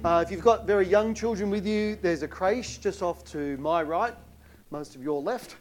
If you've got very young children with you, there's a creche just off to my right, most of your left.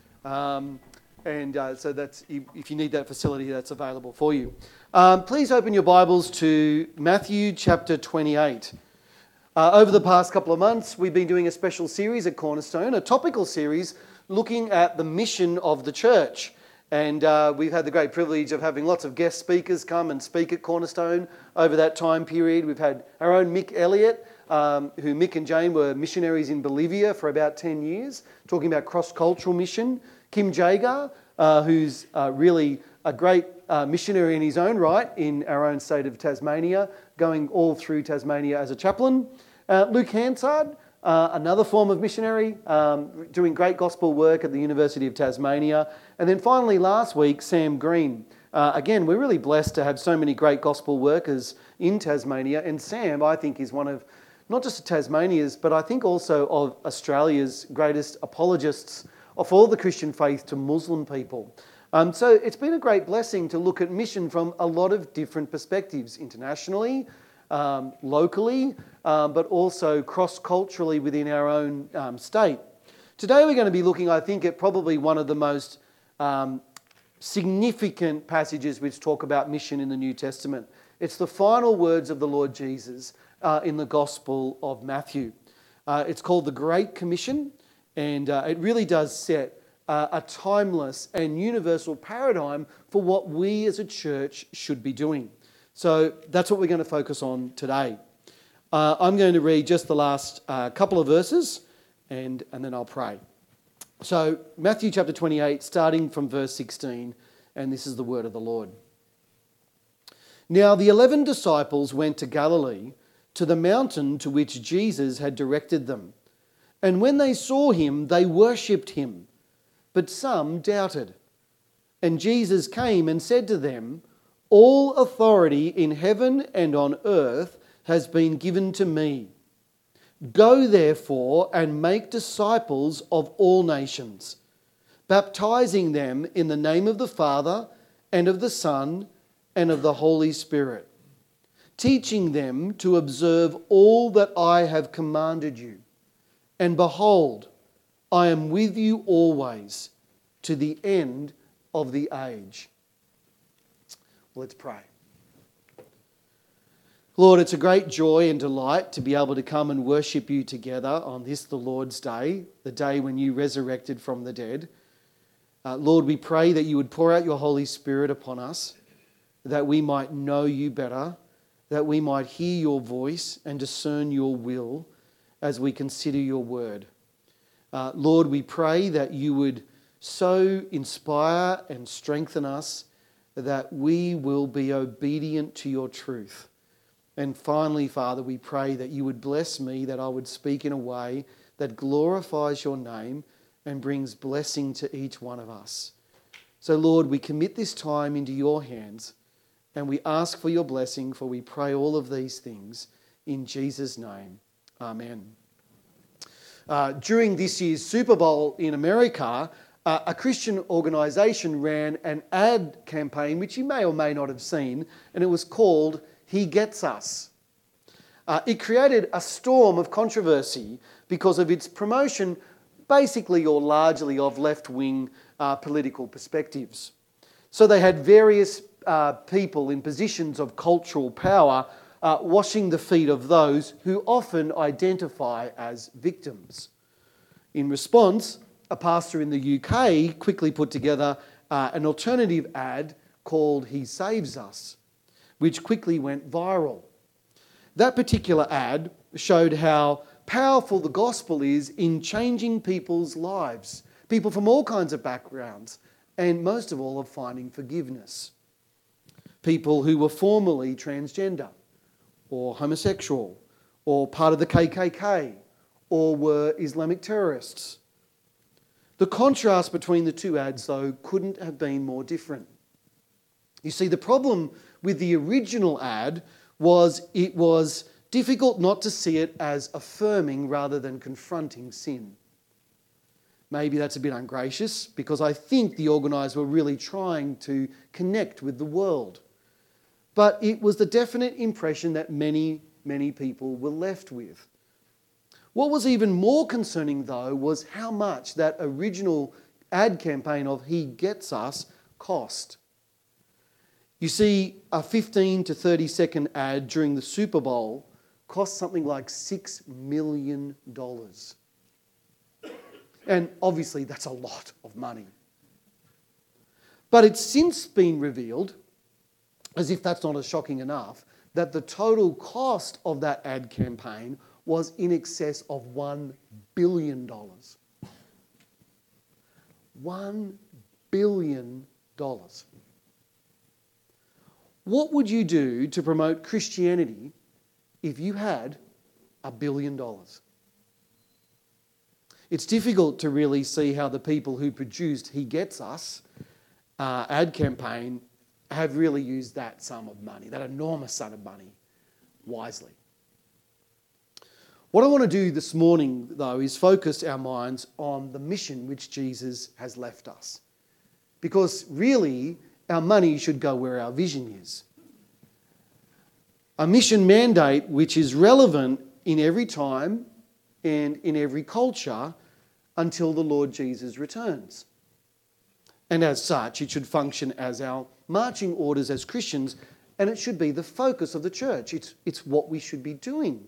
So that's, if you need that facility, that's available for you. Please open your Bibles to Matthew chapter 28. Over the past couple of months, we've been doing a special series at Cornerstone, a topical series looking at the mission of the church. And we've had the great privilege of having lots of guest speakers come and speak at Cornerstone over that time period. We've had our own Mick Elliott, who Mick and Jane were missionaries in Bolivia for about 10 years, talking about cross-cultural mission. Kim Jagar, who's really a great missionary in his own right in our own state of Tasmania, going all through Tasmania as a chaplain. Luke Hansard, another form of missionary, doing great gospel work at the University of Tasmania. And then finally last week, Sam Green. Again, we're really blessed to have so many great gospel workers in Tasmania. And Sam, I think, is one of not just Tasmania's, but I think also of Australia's greatest apologists of all the Christian faith to Muslim people. So it's been a great blessing to look at mission from a lot of different perspectives, internationally, locally, but also cross-culturally within our own state. Today we're going to be looking, I think, at probably one of the most significant passages which talk about mission in the New Testament. It's the final words of the Lord Jesus in the Gospel of Matthew. It's called the Great Commission, and it really does set a timeless and universal paradigm for what we as a church should be doing. So that's what we're going to focus on today. I'm going to read just the last couple of verses and then I'll pray. So Matthew chapter 28, starting from verse 16, and this is the word of the Lord. Now the 11 disciples went to Galilee, to the mountain to which Jesus had directed them. And when they saw him, they worshipped him, but some doubted. And Jesus came and said to them, "All authority in heaven and on earth has been given to me. Go therefore and make disciples of all nations, baptizing them in the name of the Father and of the Son and of the Holy Spirit, teaching them to observe all that I have commanded you. And behold, I am with you always to the end of the age." Let's pray. Lord, it's a great joy and delight to be able to come and worship you together on this, the Lord's Day, the day when you resurrected from the dead. Lord, we pray that you would pour out your Holy Spirit upon us, that we might know you better, that we might hear your voice and discern your will as we consider your word. Lord, we pray that you would so inspire and strengthen us that we will be obedient to your truth. And finally, Father, we pray that you would bless me, that I would speak in a way that glorifies your name and brings blessing to each one of us. So, Lord, we commit this time into your hands and we ask for your blessing, for we pray all of these things in Jesus' name. Amen. During this year's Super Bowl in America, a Christian organisation ran an ad campaign, which you may or may not have seen, and it was called "He Gets Us." It created a storm of controversy because of its promotion, basically or largely, of left-wing political perspectives. So they had various people in positions of cultural power washing the feet of those who often identify as victims. In response, a pastor in the UK quickly put together an alternative ad called "He Saves Us," which quickly went viral. That particular ad showed how powerful the gospel is in changing people's lives, people from all kinds of backgrounds, and most of all of finding forgiveness. People who were formerly transgender, or homosexual, or part of the KKK, or were Islamic terrorists. The contrast between the two ads, though, couldn't have been more different. You see, the problem with the original ad was it was difficult not to see it as affirming rather than confronting sin. Maybe that's a bit ungracious, because I think the organisers were really trying to connect with the world. but it was the definite impression that many, many people were left with. What was even more concerning, though, was how much that original ad campaign of He Gets Us cost. You see, a 15 to 30 second ad during the Super Bowl cost something like $6 million. And obviously that's a lot of money. But it's since been revealed, as if that's not as shocking enough, that the total cost of that ad campaign was in excess of $1 billion. $1 billion. What would you do to promote Christianity if you had $1 billion? It's difficult to really see how the people who produced He Gets Us ad campaign have really used that sum of money, that enormous sum of money, wisely. What I want to do this morning, though, is focus our minds on the mission which Jesus has left us. Because really, our money should go where our vision is. A mission mandate which is relevant in every time and in every culture until the Lord Jesus returns. And as such, it should function as our marching orders as Christians, and it should be the focus of the church. It's what we should be doing.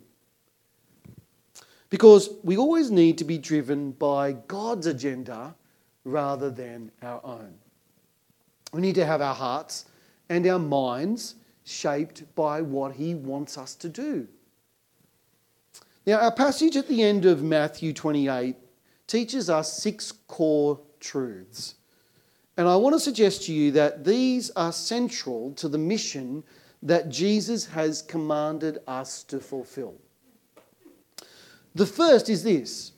Because we always need to be driven by God's agenda rather than our own. We need to have our hearts and our minds shaped by what He wants us to do. Now, our passage at the end of Matthew 28 teaches us 6 core truths. And I want to suggest to you that these are central to the mission that Jesus has commanded us to fulfill. The first is this: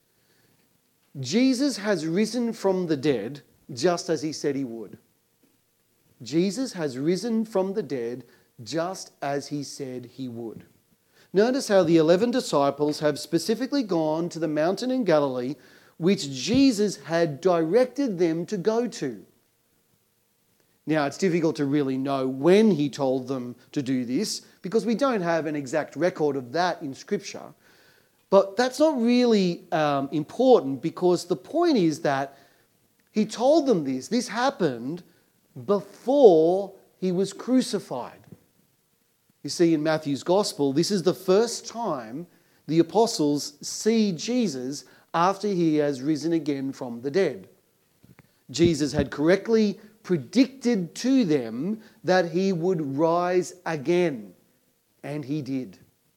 Jesus has risen from the dead just as He said He would. Jesus has risen from the dead just as He said He would. Notice how the 11 disciples have specifically gone to the mountain in Galilee which Jesus had directed them to go to. Now, it's difficult to really know when He told them to do this because we don't have an exact record of that in Scripture. But that's not really important, because the point is that He told them this. This happened before He was crucified. You see, in Matthew's Gospel, this is the first time the apostles see Jesus after He has risen again from the dead. Jesus had correctly predicted to them that He would rise again, and He did.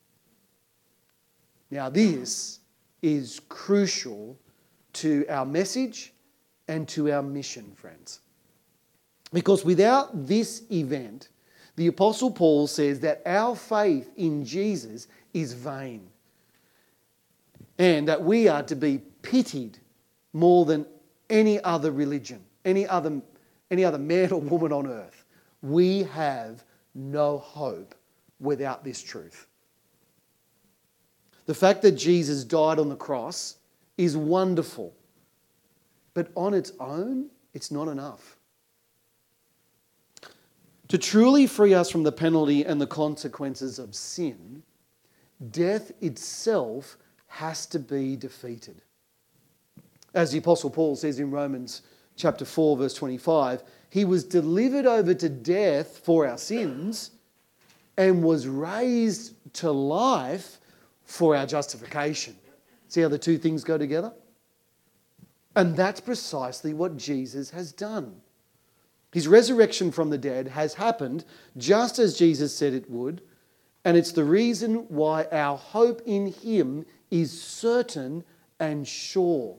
Now, this is crucial to our message and to our mission, friends. Because without this event, the Apostle Paul says that our faith in Jesus is vain, and that we are to be pitied more than any other religion, any other man or woman on earth. We have no hope without this truth. The fact that Jesus died on the cross is wonderful, but on its own, it's not enough. To truly free us from the penalty and the consequences of sin, death itself has to be defeated. As the Apostle Paul says in Romans chapter 4, verse 25, He was delivered over to death for our sins and was raised to life for our justification. See how the two things go together? And that's precisely what Jesus has done. His resurrection from the dead has happened just as Jesus said it would, and it's the reason why our hope in Him is certain and sure.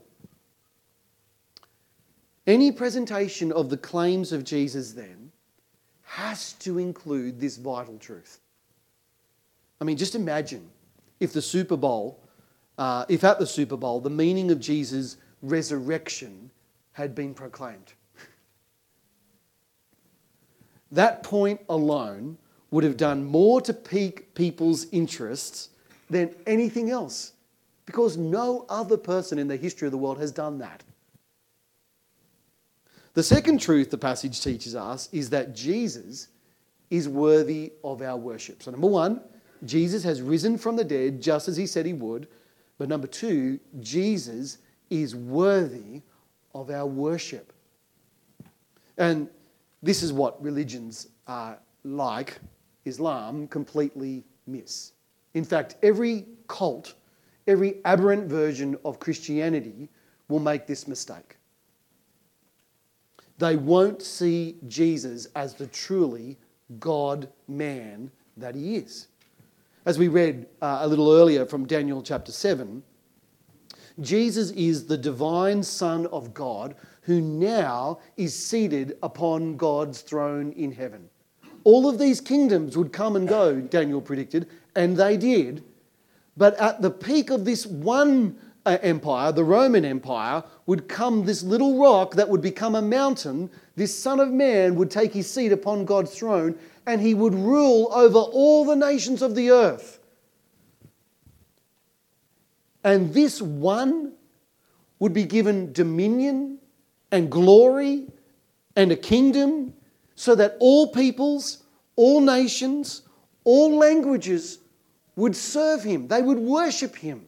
Any presentation of the claims of Jesus then has to include this vital truth. I mean, just imagine if at the Super Bowl, the meaning of Jesus' resurrection had been proclaimed. That point alone would have done more to pique people's interests than anything else, because no other person in the history of the world has done that. The second truth the passage teaches us is that Jesus is worthy of our worship. So number one, Jesus has risen from the dead just as he said he would. But number two, Jesus is worthy of our worship. And this is what religions like Islam completely miss. In fact, every cult, every aberrant version of Christianity will make this mistake. They won't see Jesus as the truly God-man that he is. As we read a little earlier from Daniel chapter 7, Jesus is the divine Son of God who now is seated upon God's throne in heaven. All of these kingdoms would come and go, Daniel predicted, and they did. But at the peak of this one empire, the Roman Empire, would come this little rock that would become a mountain. This Son of Man would take his seat upon God's throne and he would rule over all the nations of the earth. And this one would be given dominion and glory and a kingdom so that all peoples, all nations, all languages would serve him. They would worship him.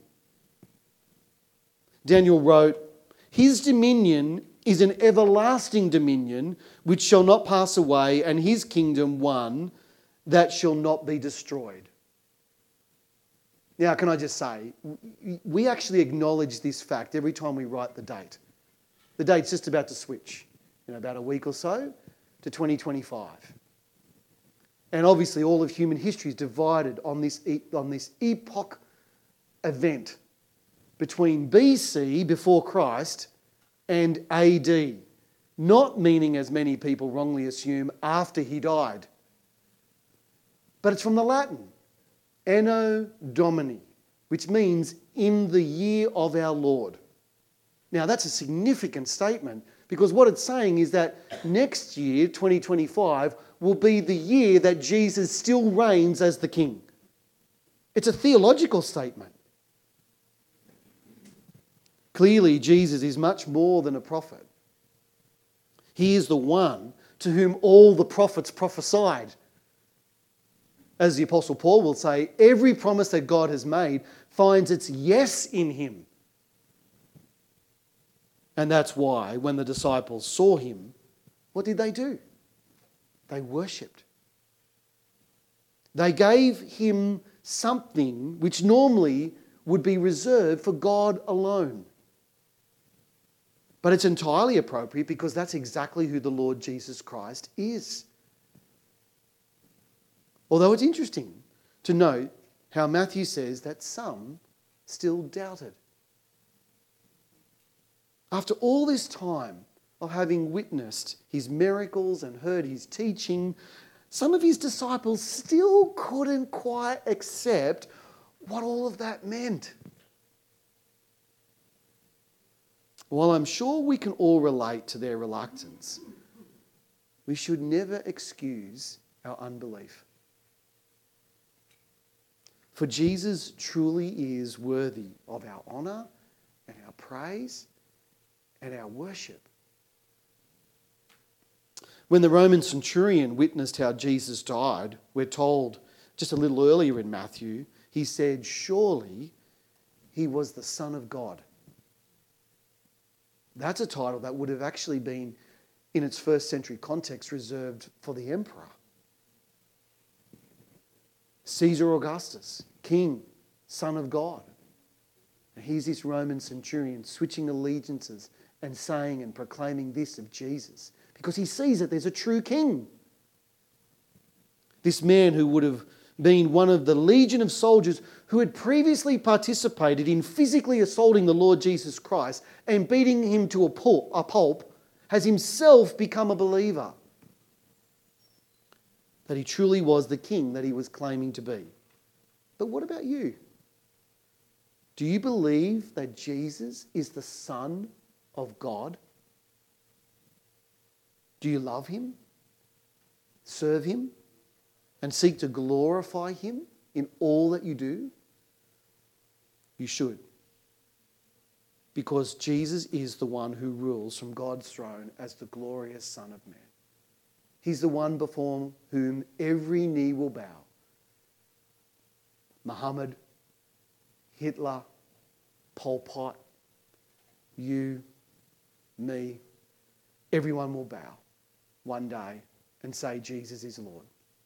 Daniel wrote, "His dominion is an everlasting dominion which shall not pass away, and his kingdom one that shall not be destroyed." Now, can I just say, we actually acknowledge this fact every time we write the date. The date's just about to switch in about a week or so to 2025. And obviously all of human history is divided on this epoch event between BC, before Christ, and AD. Not meaning, as many people wrongly assume, after he died. But it's from the Latin, Anno Domini, which means in the year of our Lord. Now that's a significant statement because what it's saying is that next year, 2025, will be the year that Jesus still reigns as the King. It's a theological statement. Clearly, Jesus is much more than a prophet. He is the one to whom all the prophets prophesied. As the Apostle Paul will say, every promise that God has made finds its yes in him. And that's why when the disciples saw him, what did they do? They worshipped. They gave him something which normally would be reserved for God alone. But it's entirely appropriate because that's exactly who the Lord Jesus Christ is. Although it's interesting to note how Matthew says that some still doubted. After all this time of having witnessed his miracles and heard his teaching, some of his disciples still couldn't quite accept what all of that meant. While I'm sure we can all relate to their reluctance, we should never excuse our unbelief. For Jesus truly is worthy of our honour and our praise and our worship. When the Roman centurion witnessed how Jesus died, we're told just a little earlier in Matthew, he said, "Surely he was the Son of God." That's a title that would have actually been, in its first century context, reserved for the emperor. Caesar Augustus, king, Son of God. And here's this Roman centurion switching allegiances and saying and proclaiming this of Jesus because he sees that there's a true king. This man who would have been one of the legion of soldiers who had previously participated in physically assaulting the Lord Jesus Christ and beating him to a pulp, has himself become a believer. That he truly was the king that he was claiming to be. But what about you? Do you believe that Jesus is the Son of God? Do you love him, serve him, and seek to glorify him in all that you do? You should. Because Jesus is the one who rules from God's throne as the glorious Son of Man. He's the one before whom every knee will bow. Muhammad, Hitler, Pol Pot, you, me, everyone will bow one day and say Jesus is Lord.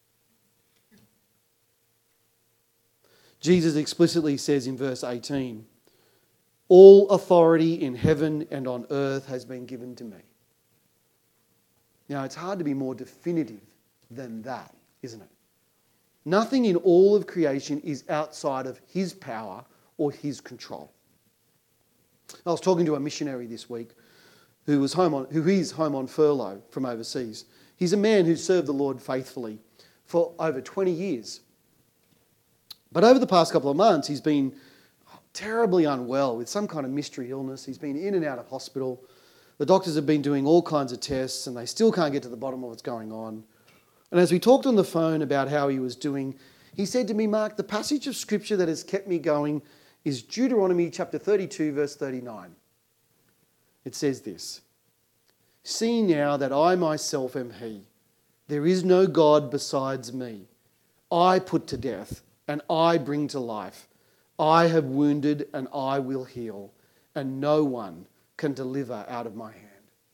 Jesus explicitly says in verse 18, all authority in heaven and on earth has been given to me. Now, it's hard to be more definitive than that, isn't it? Nothing in all of creation is outside of his power or his control. I was talking to a missionary this week who is home on furlough from overseas. He's a man who served the Lord faithfully for over 20 years. But over the past couple of months, he's been terribly unwell with some kind of mystery illness. He's been in and out of hospital. The doctors have been doing all kinds of tests and they still can't get to the bottom of what's going on. And as we talked on the phone about how he was doing, he said to me, Mark, the passage of scripture that has kept me going is Deuteronomy chapter 32, verse 39. It says this, see now that I myself am he. There is no God besides me. I put to death and I bring to life. I have wounded and I will heal, and no one can deliver out of my hand.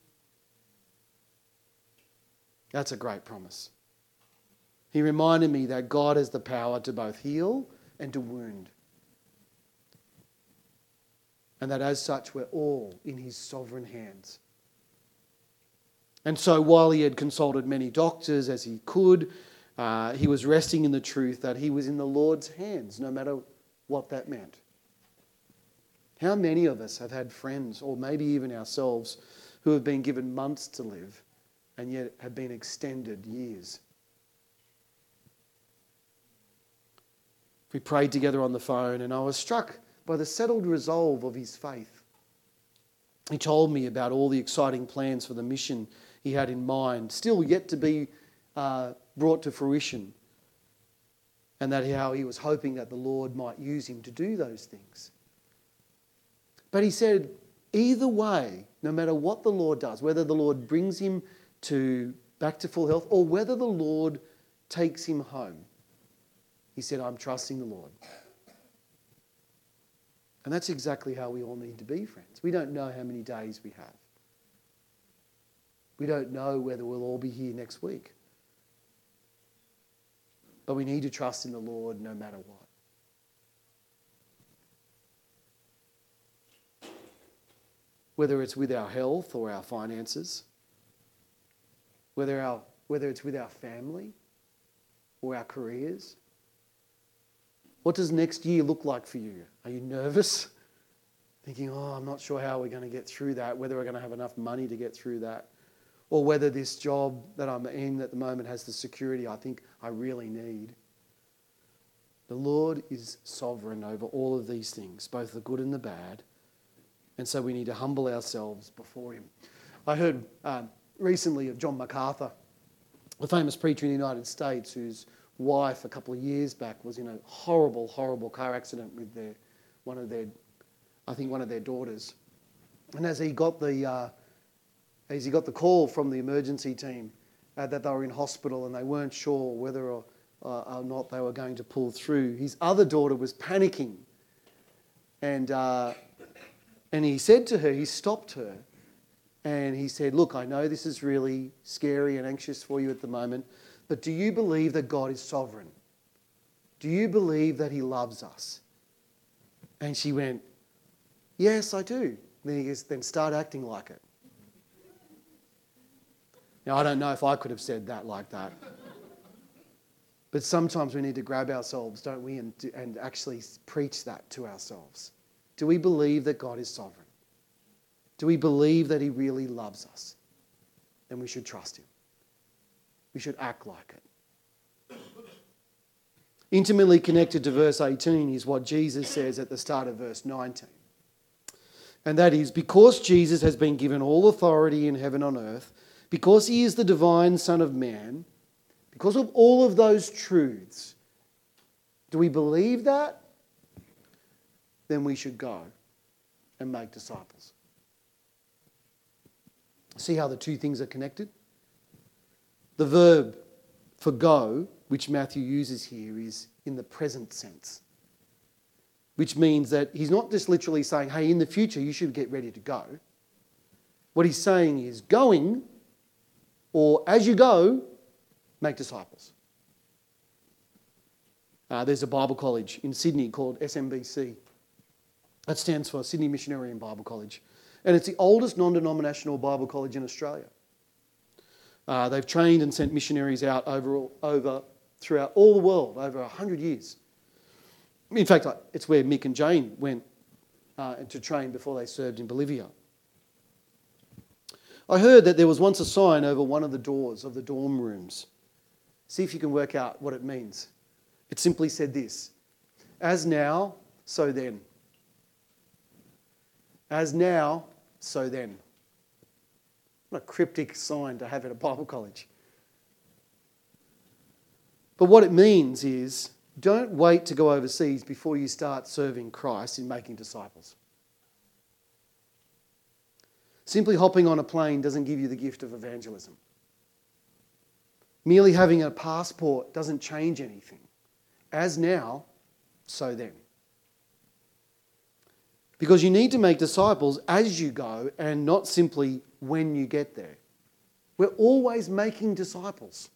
That's a great promise. He reminded me that God has the power to both heal and to wound. And that as such, we're all in his sovereign hands. And so while he had consulted many doctors as he could, he was resting in the truth that he was in the Lord's hands, no matter what that meant. How many of us have had friends, or maybe even ourselves, who have been given months to live and yet have been extended years? We prayed together on the phone and I was struck by the settled resolve of his faith. He told me about all the exciting plans for the mission he had in mind, still yet to be brought to fruition, and that how he was hoping that the Lord might use him to do those things. But he said, either way, no matter what the Lord does, whether the Lord brings him back to full health or whether the Lord takes him home, he said, I'm trusting the Lord. And that's exactly how we all need to be, friends. We don't know how many days we have. We don't know whether we'll all be here next week. But we need to trust in the Lord no matter what. Whether it's with our health or our finances, whether it's with our family or our careers. What does next year look like for you? Are you nervous? Thinking, I'm not sure how we're going to get through that, whether we're going to have enough money to get through that, or whether this job that I'm in at the moment has the security I think I really need. The Lord is sovereign over all of these things, both the good and the bad, and so we need to humble ourselves before him. I heard recently of John MacArthur, the famous preacher in the United States, whose wife a couple of years back was in a horrible, horrible car accident with one of their daughters. And as he got the call from the emergency team that they were in hospital and they weren't sure whether or not they were going to pull through, his other daughter was panicking. And he said to her, he stopped her, and he said, look, I know this is really scary and anxious for you at the moment, but do you believe that God is sovereign? Do you believe that he loves us? And she went, yes, I do. Then he goes, then start acting like it. Now, I don't know if I could have said that like that. But sometimes we need to grab ourselves, don't we, and actually preach that to ourselves. Do we believe that God is sovereign? Do we believe that he really loves us? Then we should trust him. We should act like it. Intimately connected to verse 18 is what Jesus says at the start of verse 19. And that is, because Jesus has been given all authority in heaven and on earth, because he is the divine Son of Man, because of all of those truths, do we believe that? Then we should go and make disciples. See how the two things are connected? The verb for go, which Matthew uses here, is in the present sense, which means that he's not just literally saying, hey, in the future you should get ready to go. What he's saying is going, or as you go, make disciples. There's a Bible college in Sydney called SMBC. That stands for Sydney Missionary and Bible College. And it's the oldest non-denominational Bible college in Australia. They've trained and sent missionaries out throughout all the world over 100 years. In fact, it's where Mick and Jane went to train before they served in Bolivia. I heard that there was once a sign over one of the doors of the dorm rooms. See if you can work out what it means. It simply said this: as now, so then. As now, so then. What a cryptic sign to have at a Bible college. But what it means is, don't wait to go overseas before you start serving Christ in making disciples. Simply hopping on a plane doesn't give you the gift of evangelism. Merely having a passport doesn't change anything. As now, so then. Because you need to make disciples as you go and not simply when you get there. We're always making disciples.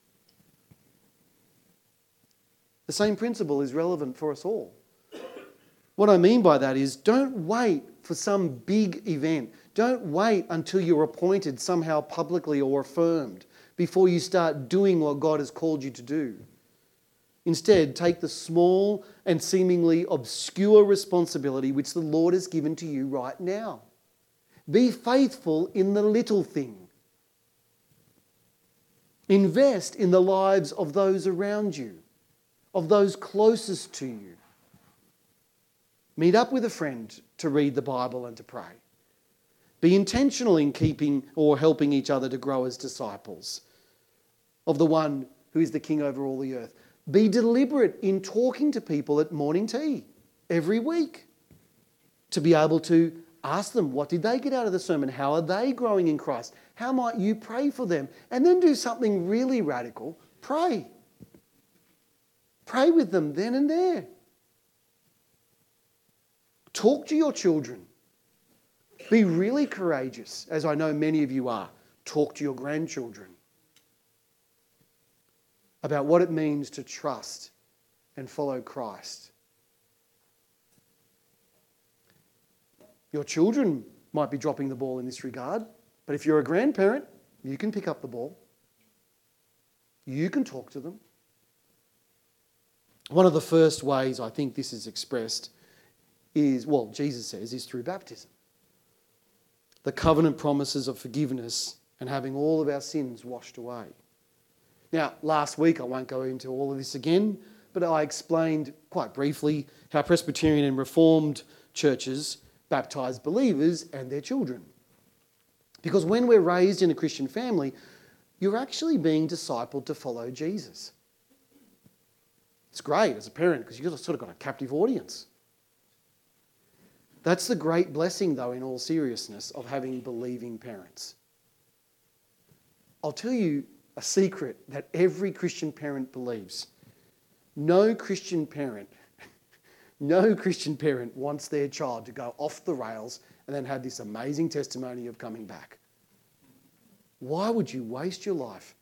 The same principle is relevant for us all. What I mean by that is, don't wait for some big event. Don't wait until you're appointed somehow publicly or affirmed before you start doing what God has called you to do. Instead, take the small and seemingly obscure responsibility which the Lord has given to you right now. Be faithful in the little thing. Invest in the lives of those around you, of those closest to you. Meet up with a friend to read the Bible and to pray. Be intentional in keeping or helping each other to grow as disciples of the one who is the King over all the earth. Be deliberate in talking to people at morning tea every week to be able to ask them, what did they get out of the sermon? How are they growing in Christ? How might you pray for them? And then do something really radical. Pray. Pray with them then and there. Talk to your children. Be really courageous, as I know many of you are. Talk to your grandchildren about what it means to trust and follow Christ. Your children might be dropping the ball in this regard, but if you're a grandparent, you can pick up the ball. You can talk to them. One of the first ways I think this is expressed is, well, Jesus says, is through baptism. The covenant promises of forgiveness and having all of our sins washed away. Now, last week, I won't go into all of this again, but I explained quite briefly how Presbyterian and Reformed churches baptise believers and their children. Because when we're raised in a Christian family, you're actually being discipled to follow Jesus. It's great as a parent because you've sort of got a captive audience. That's the great blessing, though, in all seriousness, of having believing parents. I'll tell you a secret that every Christian parent believes. No Christian parent wants their child to go off the rails and then have this amazing testimony of coming back. Why would you waste your life?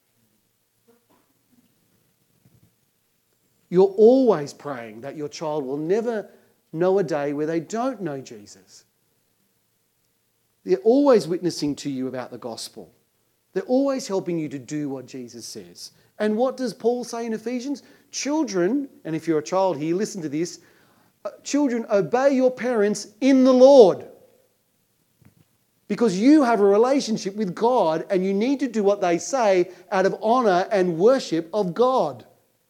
You're always praying that your child will never know a day where they don't know Jesus. They're always witnessing to you about the gospel. They're always helping you to do what Jesus says. And what does Paul say in Ephesians? Children, and if you're a child here, listen to this. Children, obey your parents in the Lord. Because you have a relationship with God and you need to do what they say out of honour and worship of God.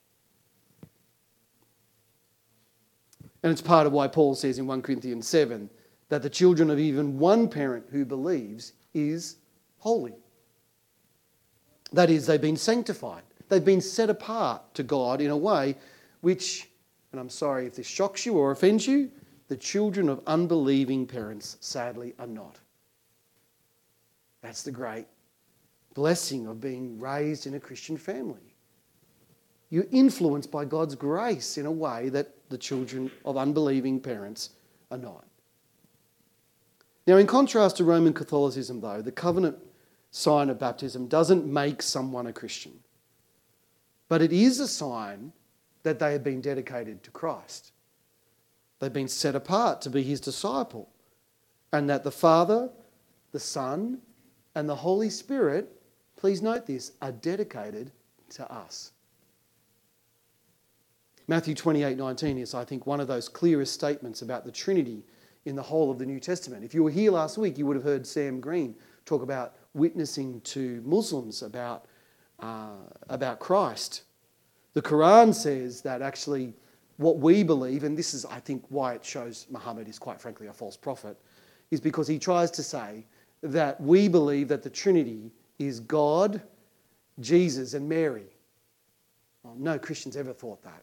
And it's part of why Paul says in 1 Corinthians 7 that the children of even one parent who believes is holy. That is, they've been sanctified. They've been set apart to God in a way which, and I'm sorry if this shocks you or offends you, the children of unbelieving parents sadly are not. That's the great blessing of being raised in a Christian family. You're influenced by God's grace in a way that the children of unbelieving parents are not. Now, in contrast to Roman Catholicism, though, the covenant sign of baptism doesn't make someone a Christian, but it is a sign that they have been dedicated to Christ. They've been set apart to be his disciple, and that the Father, the Son, and the Holy Spirit, please note this, are dedicated to us. Matthew 28:19 is, I think, one of those clearest statements about the Trinity in the whole of the New Testament. If you were here last week, you would have heard Sam Green talk about witnessing to Muslims about Christ. The Quran says that actually what we believe, and this is, I think, why it shows Muhammad is quite frankly a false prophet, is because he tries to say that we believe that the Trinity is God, Jesus, and Mary. Well, no Christians ever thought that.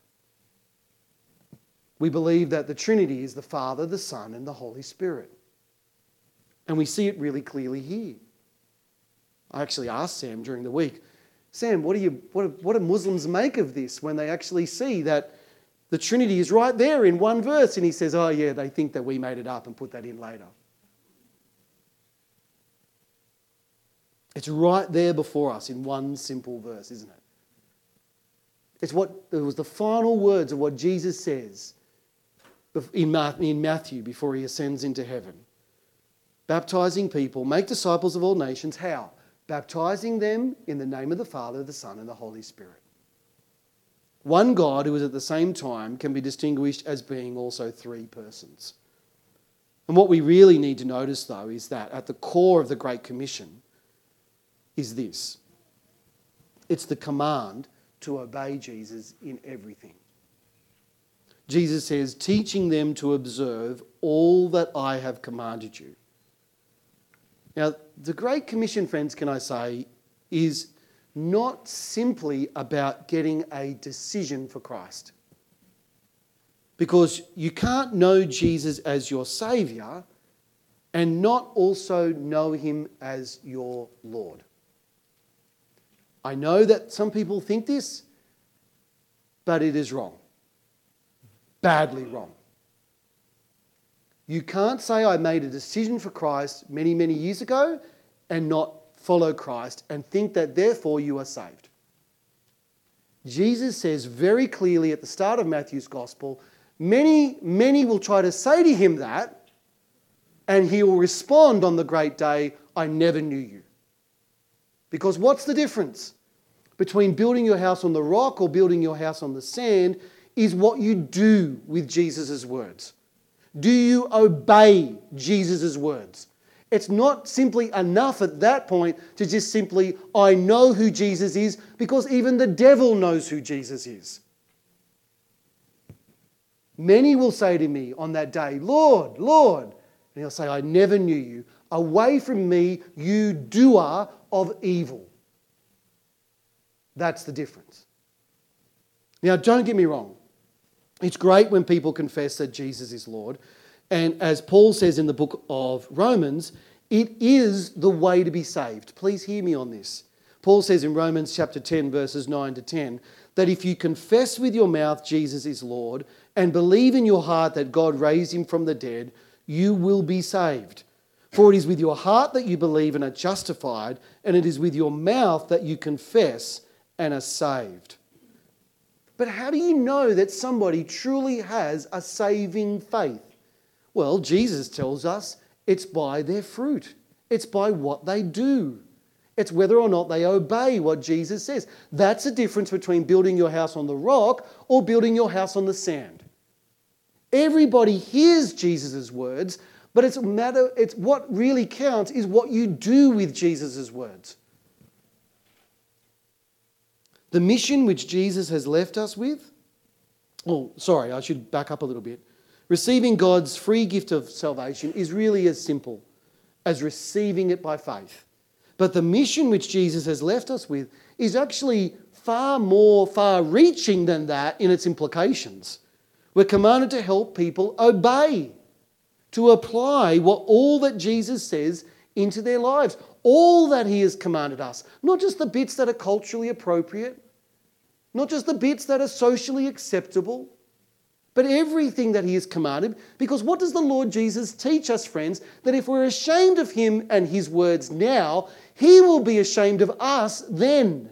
We believe that the Trinity is the Father, the Son, and the Holy Spirit. And we see it really clearly here. I actually asked Sam during the week, Sam, what do Muslims make of this when they actually see that the Trinity is right there in one verse? And he says, oh yeah, they think that we made it up and put that in later. It's right there before us in one simple verse, isn't it? It was the final words of what Jesus says in Matthew before he ascends into heaven. Baptizing people, make disciples of all nations. How? Baptizing them in the name of the Father, the Son, and the Holy Spirit. One God who is at the same time can be distinguished as being also three persons. And what we really need to notice, though, is that at the core of the Great Commission is this. It's the command to obey Jesus in everything. Jesus says, teaching them to observe all that I have commanded you. Now, the Great Commission, friends, can I say, is not simply about getting a decision for Christ. Because you can't know Jesus as your Saviour and not also know him as your Lord. I know that some people think this, but it is wrong. Badly wrong. You can't say I made a decision for Christ many, many years ago and not follow Christ and think that therefore you are saved. Jesus says very clearly at the start of Matthew's Gospel, many will try to say to him that, and he will respond on the great day, I never knew you. Because what's the difference between building your house on the rock or building your house on the sand is what you do with Jesus' words. Do you obey Jesus' words? It's not simply enough at that point to just simply, I know who Jesus is, because even the devil knows who Jesus is. Many will say to me on that day, Lord, Lord. And he'll say, I never knew you. Away from me, you doer of evil. That's the difference. Now, don't get me wrong. It's great when people confess that Jesus is Lord. And as Paul says in the book of Romans, it is the way to be saved. Please hear me on this. Paul says in Romans chapter 10, verses 9 to 10, that if you confess with your mouth Jesus is Lord and believe in your heart that God raised him from the dead, you will be saved. For it is with your heart that you believe and are justified, and it is with your mouth that you confess and are saved. But how do you know that somebody truly has a saving faith? Well, Jesus tells us it's by their fruit. It's by what they do. It's whether or not they obey what Jesus says. That's the difference between building your house on the rock or building your house on the sand. Everybody hears Jesus' words, but it's what really counts is what you do with Jesus' words. The mission which Jesus has left us with, I should back up a little bit. Receiving God's free gift of salvation is really as simple as receiving it by faith. But the mission which Jesus has left us with is actually far more far-reaching than that in its implications. We're commanded to help people obey, to apply all that Jesus says into their lives. all that he has commanded us, not just the bits that are culturally appropriate, not just the bits that are socially acceptable, but everything that he has commanded. Because what does the Lord Jesus teach us, friends? That if we're ashamed of him and his words now, he will be ashamed of us then.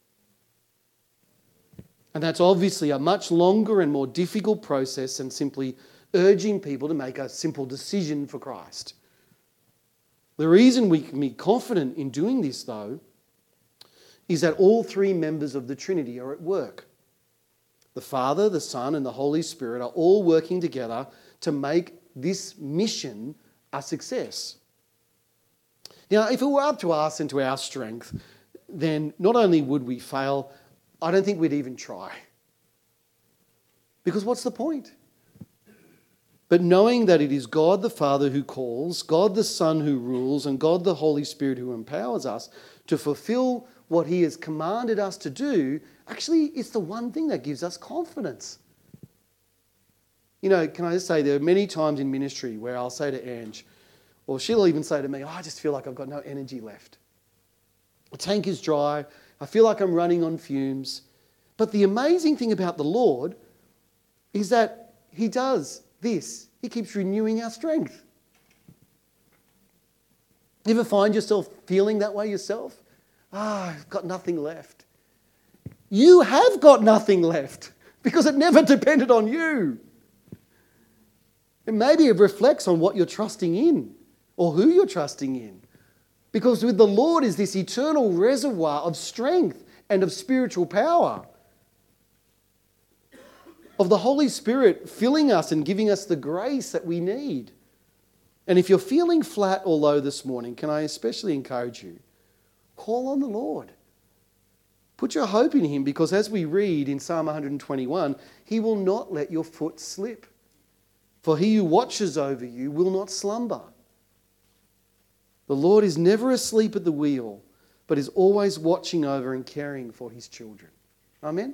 And that's obviously a much longer and more difficult process than simply urging people to make a simple decision for Christ. The reason we can be confident in doing this, though, is that all three members of the Trinity are at work. The Father, the Son, and the Holy Spirit are all working together to make this mission a success. Now, if it were up to us and to our strength, then not only would we fail, I don't think we'd even try. Because what's the point? But knowing that it is God the Father who calls, God the Son who rules, and God the Holy Spirit who empowers us to fulfill what he has commanded us to do, actually it's the one thing that gives us confidence. You know, can I just say, there are many times in ministry where I'll say to Ange, or she'll even say to me, I just feel like I've got no energy left. The tank is dry. I feel like I'm running on fumes. But the amazing thing about the Lord is that he does this. He keeps renewing our strength. You ever find yourself feeling that way yourself? I've got nothing left. You have got nothing left because it never depended on you. And maybe it reflects on what you're trusting in or who you're trusting in. Because with the Lord is this eternal reservoir of strength and of spiritual power, of the Holy Spirit filling us and giving us the grace that we need. And if you're feeling flat or low this morning, can I especially encourage you, call on the Lord. Put your hope in him, because as we read in Psalm 121, he will not let your foot slip. For he who watches over you will not slumber. The Lord is never asleep at the wheel, but is always watching over and caring for his children. Amen?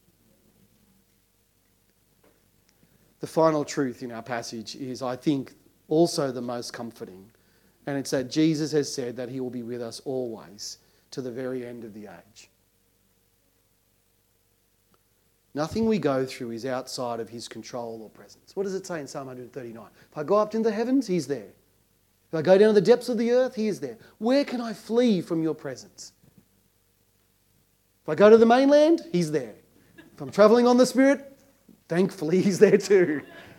The final truth in our passage is, I think, also the most comforting. And it's that Jesus has said that he will be with us always to the very end of the age. Nothing we go through is outside of his control or presence. What does it say in Psalm 139? If I go up into the heavens, he's there. If I go down to the depths of the earth, he is there. Where can I flee from your presence? If I go to the mainland, he's there. If I'm travelling on the Spirit, thankfully he's there too.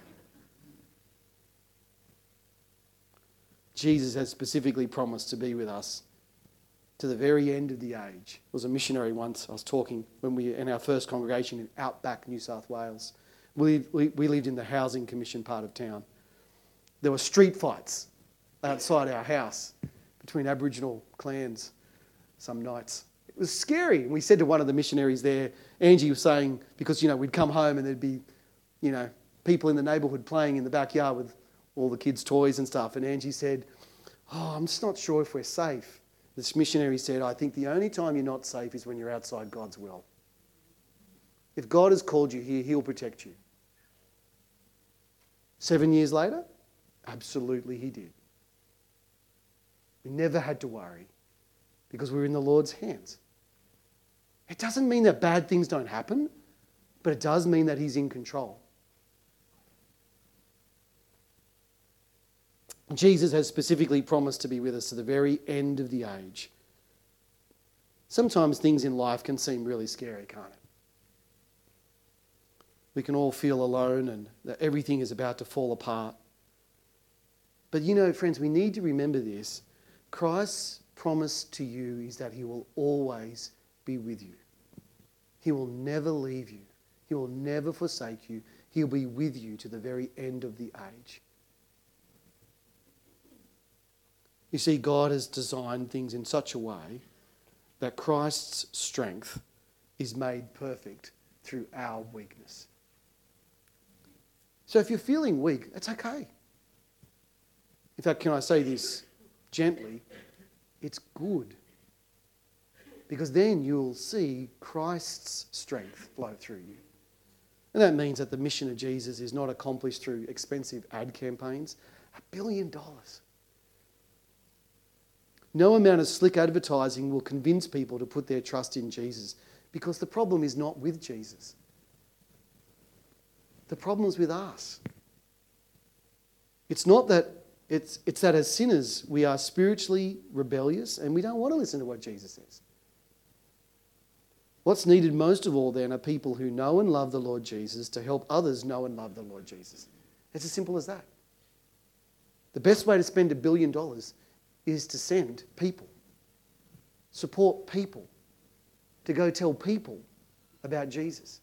Jesus has specifically promised to be with us to the very end of the age. There was a missionary once, I was talking when we were in our first congregation in Outback, New South Wales. We lived in the housing commission part of town. There were street fights outside our house between Aboriginal clans some nights. It was scary. And we said to one of the missionaries there, Angie was saying, because, we'd come home and there'd be, people in the neighbourhood playing in the backyard with all the kids' toys and stuff. And Angie said, I'm just not sure if we're safe. This missionary said, I think the only time you're not safe is when you're outside God's will. If God has called you here, he'll protect you. 7 years later, absolutely he did. We never had to worry because we were in the Lord's hands. It doesn't mean that bad things don't happen, but it does mean that he's in control. Jesus has specifically promised to be with us to the very end of the age. Sometimes things in life can seem really scary, can't it? We can all feel alone and that everything is about to fall apart. But friends, we need to remember this. Christ's promise to you is that he will always be with you. He will never leave you. He will never forsake you. He'll be with you to the very end of the age. You see, God has designed things in such a way that Christ's strength is made perfect through our weakness. So if you're feeling weak, it's okay. In fact, can I say this gently? It's good. Because then you'll see Christ's strength flow through you. And that means that the mission of Jesus is not accomplished through expensive ad campaigns. $1 billion. No amount of slick advertising will convince people to put their trust in Jesus, because the problem is not with Jesus. The problem is with us. It's not that, it's that as sinners we are spiritually rebellious and we don't want to listen to what Jesus says. What's needed most of all then are people who know and love the Lord Jesus to help others know and love the Lord Jesus. It's as simple as that. The best way to spend $1 billion is to send people, support people, to go tell people about Jesus.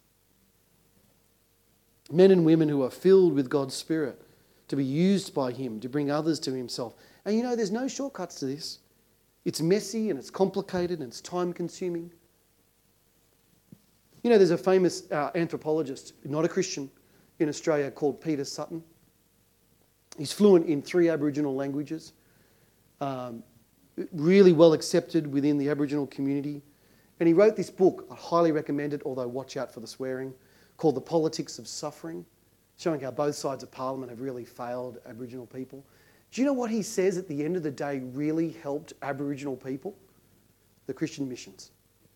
Men and women who are filled with God's Spirit to be used by Him to bring others to Himself. And you know, there's no shortcuts to this. It's messy and it's complicated and it's time consuming. You know, there's a famous anthropologist, not a Christian, in Australia called Peter Sutton. He's fluent in 3 Aboriginal languages, really well accepted within the Aboriginal community. And he wrote this book, I highly recommend it, although watch out for the swearing, called The Politics of Suffering, showing how both sides of Parliament have really failed Aboriginal people. Do you know what he says at the end of the day really helped Aboriginal people? The Christian missions.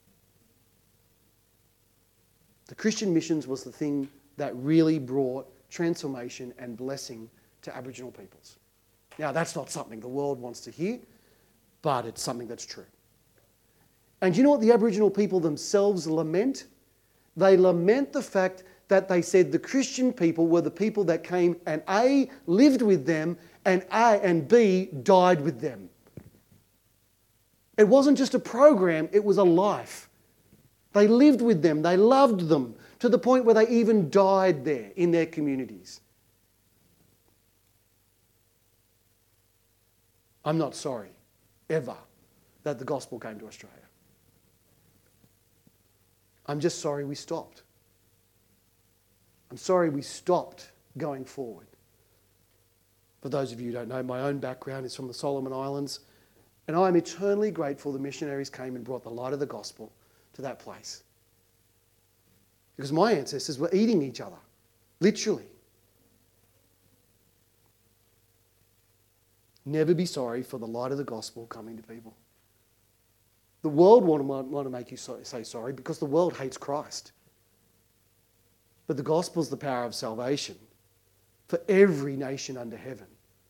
The Christian missions was the thing that really brought transformation and blessing to Aboriginal peoples. Now, that's not something the world wants to hear, but it's something that's true. And you know what the Aboriginal people themselves lament? They lament the fact that they said the Christian people were the people that came and A, lived with them, and B, died with them. It wasn't just a program, it was a life. They lived with them, they loved them, to the point where they even died there in their communities. I'm not sorry, ever, that the gospel came to Australia. I'm just sorry we stopped. I'm sorry we stopped going forward. For those of you who don't know, my own background is from the Solomon Islands, and I am eternally grateful the missionaries came and brought the light of the gospel to that place. Because my ancestors were eating each other, literally. Never be sorry for the light of the gospel coming to people. The world want to make you say sorry because the world hates Christ. But the gospel is the power of salvation for every nation under heaven.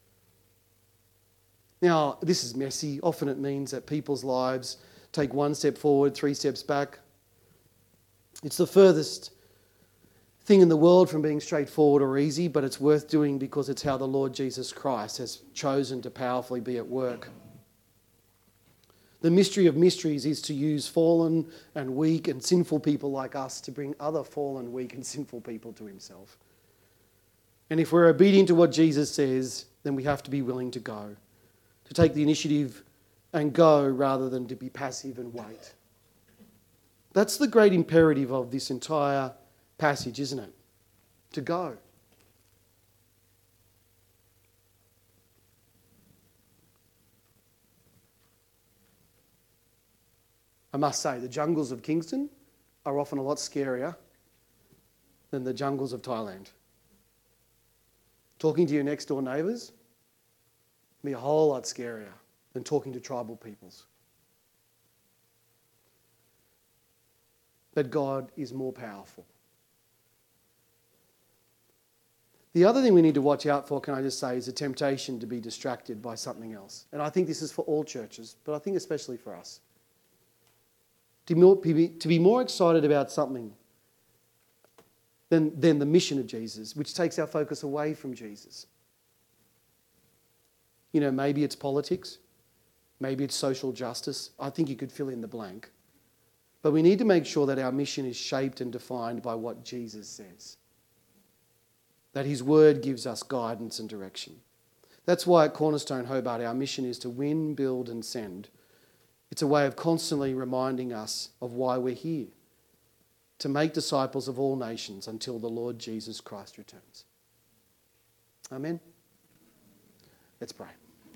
Now, this is messy. Often it means that people's lives take 1 step forward, 3 steps back. It's the furthest thing in the world from being straightforward or easy, but it's worth doing because it's how the Lord Jesus Christ has chosen to powerfully be at work. The mystery of mysteries is to use fallen and weak and sinful people like us to bring other fallen, weak and sinful people to Himself. And if we're obedient to what Jesus says, then we have to be willing to go, to take the initiative and go rather than to be passive and wait. That's the great imperative of this entire passage, isn't it? To go. I must say, the jungles of Kingston are often a lot scarier than the jungles of Thailand. Talking to your next door neighbours can be a whole lot scarier than talking to tribal peoples. But God is more powerful. The other thing we need to watch out for, can I just say, is the temptation to be distracted by something else. And I think this is for all churches, but I think especially for us. To be more excited about something than the mission of Jesus, which takes our focus away from Jesus. You know, maybe it's politics, maybe it's social justice. I think you could fill in the blank. But we need to make sure that our mission is shaped and defined by what Jesus says. That His word gives us guidance and direction. That's why at Cornerstone Hobart our mission is to win, build and send. It's a way of constantly reminding us of why we're here. To make disciples of all nations until the Lord Jesus Christ returns. Amen? Let's pray.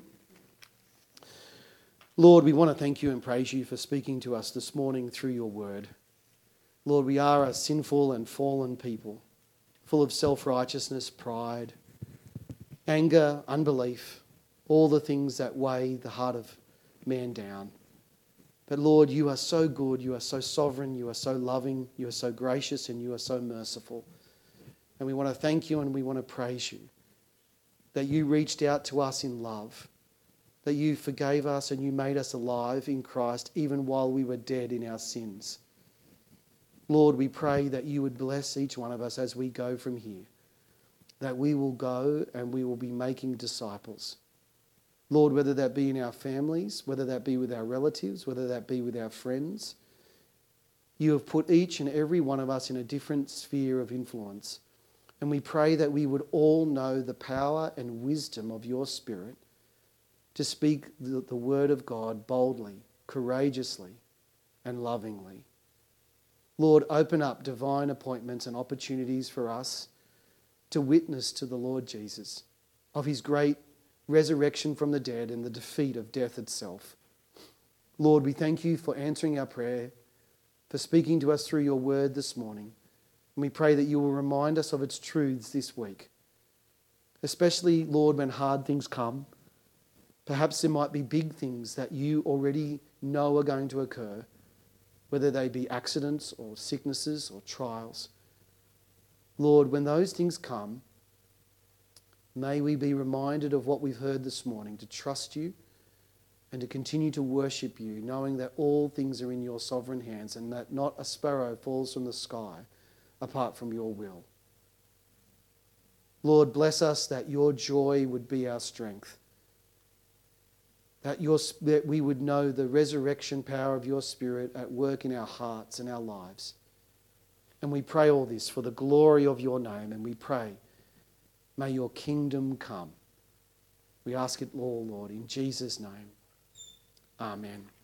Lord, we want to thank You and praise You for speaking to us this morning through Your word. Lord, we are a sinful and fallen people, full of self-righteousness, pride, anger, unbelief, all the things that weigh the heart of man down. But Lord, you are so good, you are so sovereign, you are so loving, you are so gracious, and you are so merciful. And we want to thank you and we want to praise you that you reached out to us in love, that you forgave us and you made us alive in Christ even while we were dead in our sins. Lord, we pray that you would bless each one of us as we go from here, that we will go and we will be making disciples. Lord, whether that be in our families, whether that be with our relatives, whether that be with our friends, you have put each and every one of us in a different sphere of influence. And we pray that we would all know the power and wisdom of your Spirit to speak the word of God boldly, courageously, and lovingly. Lord, open up divine appointments and opportunities for us to witness to the Lord Jesus, of his great resurrection from the dead and the defeat of death itself. Lord, we thank you for answering our prayer, for speaking to us through your word this morning. And we pray that you will remind us of its truths this week. Especially, Lord, when hard things come. Perhaps there might be big things that you already know are going to occur, whether they be accidents or sicknesses or trials. Lord, when those things come, may we be reminded of what we've heard this morning, to trust you and to continue to worship you, knowing that all things are in your sovereign hands and that not a sparrow falls from the sky apart from your will. Lord, bless us that your joy would be our strength, that we would know the resurrection power of your Spirit at work in our hearts and our lives. And we pray all this for the glory of your name, and we pray, may your kingdom come. We ask it all, Lord, in Jesus' name. Amen.